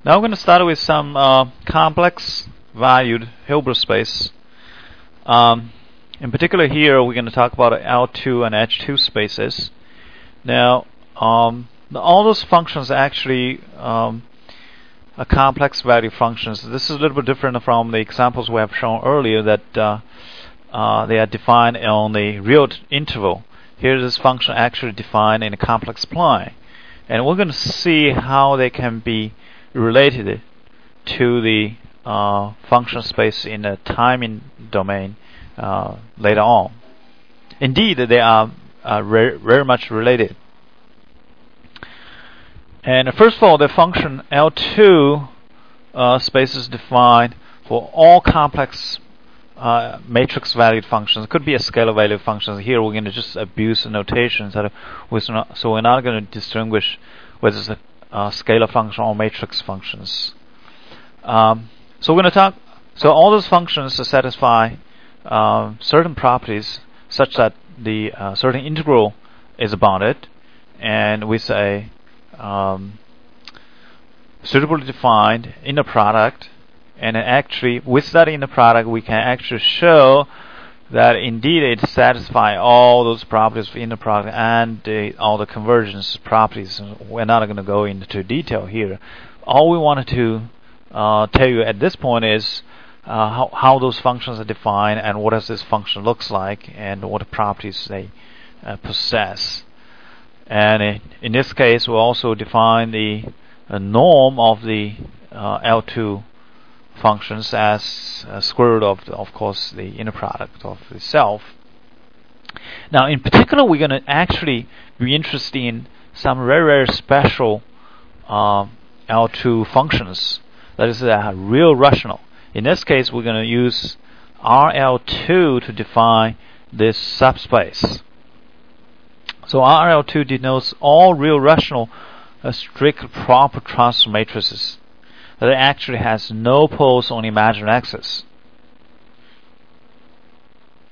Now I'm going to start with some complex valued Hilbert space. In particular here we're going to talk about L2 and H2 spaces. Now all those functions actually are complex value functions. This is a little bit different from the examples we have shown earlier that they are defined on the real interval. Here this function actually defined in a complex plane. And we're going to see how they can be related to the function space in the timing domain later on. Indeed, they are very much related. And first of all, the function L2 space is defined for all complex matrix valued functions. It could be a scalar valued function. Here we're going to just abuse the notations, so we're not going to distinguish whether it's a scalar function or matrix functions. So we're going to talk. So all those functions satisfy certain properties, such that the certain integral is bounded, and with a suitably defined inner product. And actually, with that inner product, we can actually show that indeed it satisfies all those properties of inner product and all the convergence properties. We're not going to go into detail here. All we wanted to tell you at this point is how those functions are defined and what does this function looks like and what properties they possess. And in this case, we'll also define the norm of the L2 functions as square root of course, the inner product of itself. Now, in particular, we're going to actually be interested in some very special L2 functions. That is, real rational. In this case, we're going to use RL2 to define this subspace. So RL2 denotes all real rational strict proper transfer matrices that actually has no poles on the imaginary axis.